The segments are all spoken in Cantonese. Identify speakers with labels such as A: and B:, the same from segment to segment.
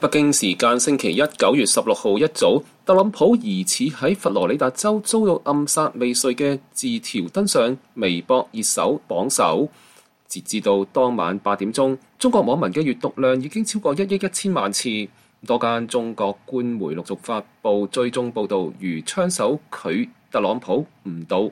A: 北京時間星期一9月16號一早，特朗普疑似喺佛羅里達州遭到暗殺未遂嘅字條登上微博熱搜榜首。截至到當晚8點鐘，中國網民嘅閱讀量已經超過1億1000萬次。多間中國官媒陸續發布追蹤報導，如槍手拒特朗普誤導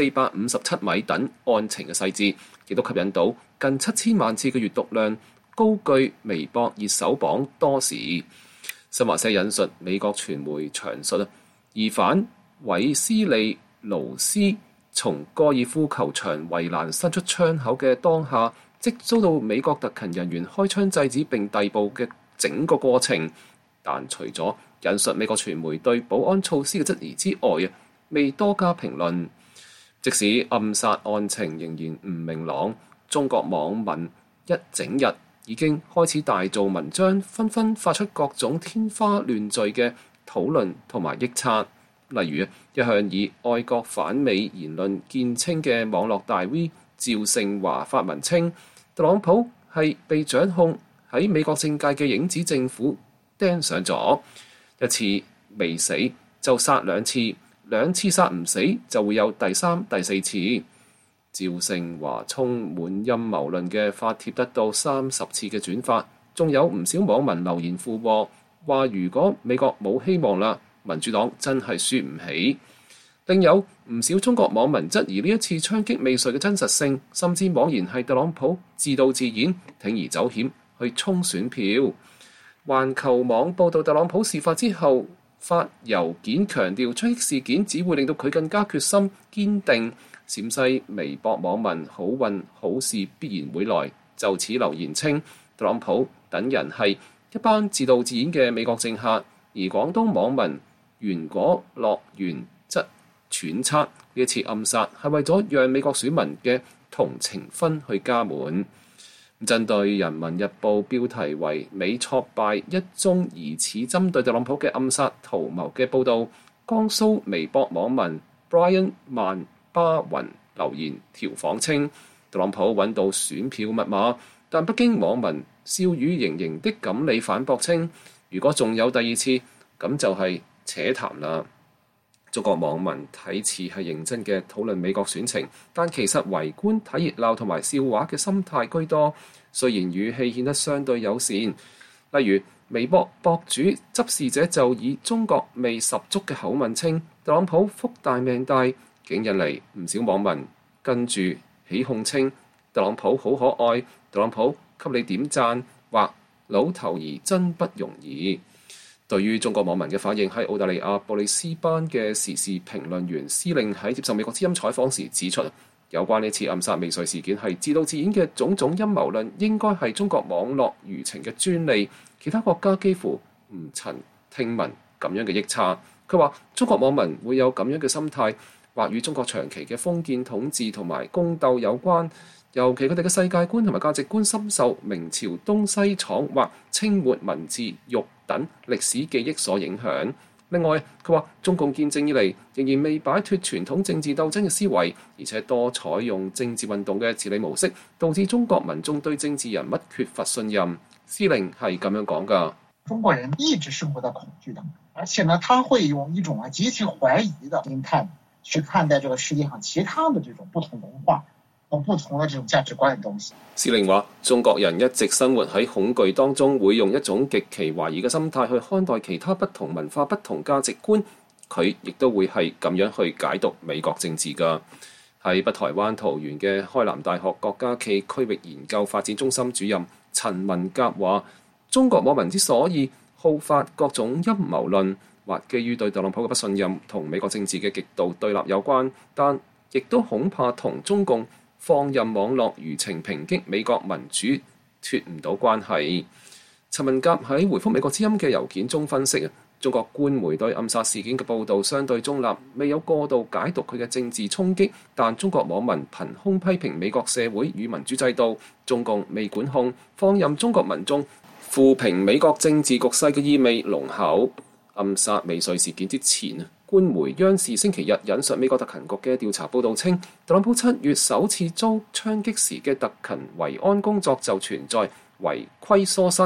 A: 457米等案情嘅細節，亦都吸引到近7000萬次嘅閱讀量，高居微博熱搜榜多時。新華社引述美國傳媒詳述，疑犯韋斯利勞斯從高爾夫球場圍欄伸出槍口嘅當下，即遭到美國特勤人員開槍制止並逮捕嘅整個過程。但除咗引述美國傳媒對保安措施嘅質疑之外，未多加評論。即使暗殺案情仍然唔明朗，中國網民一整日已經開始大做文章，紛紛發出各種天花亂墜嘅討論同埋臆測。例如一向以愛國反美言論見稱嘅網絡大 V 趙勝華發文稱，特朗普係被掌控喺美國政界嘅影子政府盯上咗，一次未死就殺兩次，兩次殺唔死就會有第3、第4次。趙勝華充滿陰謀論嘅發帖得到30次嘅轉發，仲有唔少網民留言附和，話如果美國冇希望啦，民主黨真係輸唔起。另有唔少中國網民質疑呢一次槍擊未遂嘅真實性，甚至妄言係特朗普自導自演，鋌而走險去衝選票。環球網報道特朗普事發之後發郵件強調槍擊事件只會令到佢更加決心堅定。陝西微博網民好運好事必然會來就此留言稱，特朗普等人係一班自導自演嘅美國政客。而廣東網民袁果樂園則揣測呢一次暗殺係為咗讓美國選民嘅同情分去加滿。針對《人民日報》標題為美挫敗一宗疑似針對特朗普嘅暗殺圖謀嘅報導，江蘇微博網民 Brian 萬巴雲留言調侃稱，特朗普揾到選票密碼，但北京網民笑語盈盈的錦鯉反駁稱，如果仲有第二次，咁就係扯談啦。中國網民睇似係認真嘅討論美國選情，但其實圍觀睇熱鬧同埋笑話嘅心態居多。雖然語氣顯得相對友善，例如微博博主執事者就以中國味十足嘅口吻稱，特朗普福大命大，竟引嚟唔少網民跟住起哄稱特朗普好可愛，特朗普給你點讚，或老頭兒真不容易。對於中國網民嘅反應，喺澳大利亞布里斯班嘅時事評論員司令喺接受美國之音採訪時指出，有關呢次暗殺未遂事件係自導自演嘅種種陰謀論，應該係中國網絡輿情嘅專利，其他國家幾乎唔曾聽聞咁樣嘅臆測。佢話中國網民會有咁樣嘅心態，或與中國長期嘅封建統治同埋宮鬥有關，尤其佢哋嘅世界觀同埋價值觀深受明朝東西廠或清末文字獄等歷史記憶所影響。另外，佢話中共建政以嚟仍然未擺脱傳統政治鬥爭嘅思維，而且多採用政治運動嘅治理模式，導致中國民眾對政治人物缺乏信任。司令係咁樣講㗎。
B: 中國人一直生活在恐懼的，而且呢，他會用一種極其懷疑的心態去看待這個世界上其他的這種不同文化和不同的這種價值觀的東西。
A: 司令話，中國人一直生活喺恐懼當中，會用一種極其懷疑嘅心態去看待其他不同文化、不同價值觀。佢亦都會係咁樣去解讀美國政治㗎。喺北台灣桃園嘅開南大學郭家驥區域研究發展中心主任陳文甲話，中國網民之所以好發各種陰謀論，或基於對特朗普嘅不信任，同美國政治嘅極度對立有關，但亦都恐怕同中共放任網絡輿情抨擊美國民主脫唔到關係。陳文甲喺回覆美國之音嘅郵件中分析，中國官媒對暗殺事件嘅報導相對中立，未有過度解讀佢嘅政治衝擊，但中國網民憑空批評美國社會與民主制度，中共未管控，放任中國民眾負評美國政治局勢嘅意味濃厚。暗殺未遂事件之前，官媒央視星期日引述美國特勤局嘅調查報導稱，特朗普7月首次遭槍擊時嘅特勤維安工作就存在違規疏失，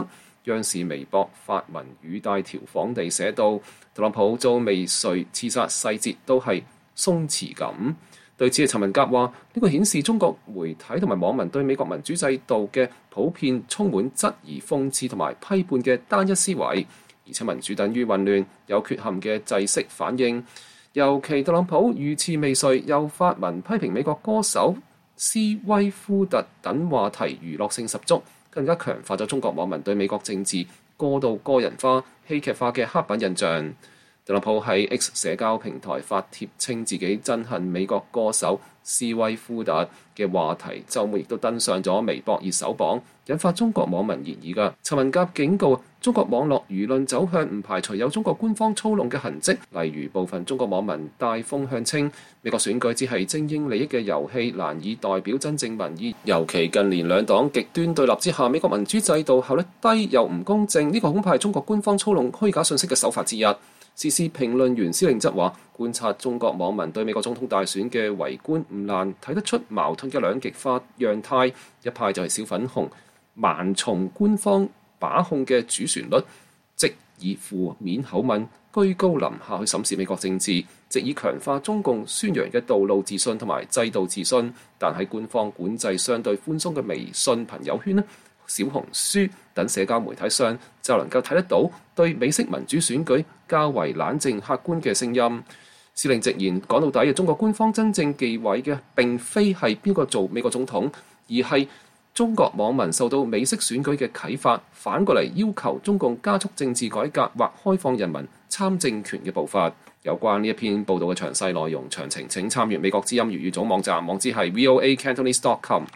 A: 央視微博發文語帶調侃地寫道：特朗普遭未遂刺殺細節都係鬆弛感。對此，陳文甲話：呢個顯示中國媒體同埋網民對美國民主制度嘅普遍充滿質疑、諷刺同埋批判嘅單一思維，而且民主等於混亂、有缺陷嘅制式反應。尤其特朗普遇刺未遂，又發文批評美國歌手斯威夫特等話題娛樂性十足，更加強化咗中國網民對美國政治過度個人化、戲劇化嘅刻板印象。特朗普喺 X 社交平台發帖稱自己憎恨美國歌手斯威夫特嘅話題，週末亦都登上咗微博熱搜榜，引發中國網民熱議㗎。陳文甲警告，中國網絡輿論走向唔排除有中國官方操弄嘅痕跡，例如部分中國網民帶風向稱美國選舉只係精英利益嘅遊戲，難以代表真正民意。尤其近年兩黨極端對立之下，美國民主制度效率低又唔公正，呢個恐怕係中國官方操弄虛假信息嘅手法之一。時事評論員司令則話：觀察中國網民對美國總統大選嘅圍觀，唔難睇得出矛盾嘅兩極化樣態。一派就係小粉紅，盲從官方把控嘅主旋律，即以負面口吻居高臨下去審視美國政治，藉以強化中共宣揚嘅道路自信同埋制度自信。但喺官方管制相對寬鬆嘅微信朋友圈呢，小紅書等社交媒體上就能夠睇得到對美式民主選舉較為冷靜客觀嘅聲音。司令直言，講到底，中國官方真正忌諱嘅並非係邊個做美國總統，而係中國網民受到美式選舉嘅啟發，反過嚟要求中共加速政治改革或開放人民參政權嘅步伐。有關呢一篇報導嘅詳細內容詳情，請參閱美國之音粵語組網站，網址係voacantonese.com。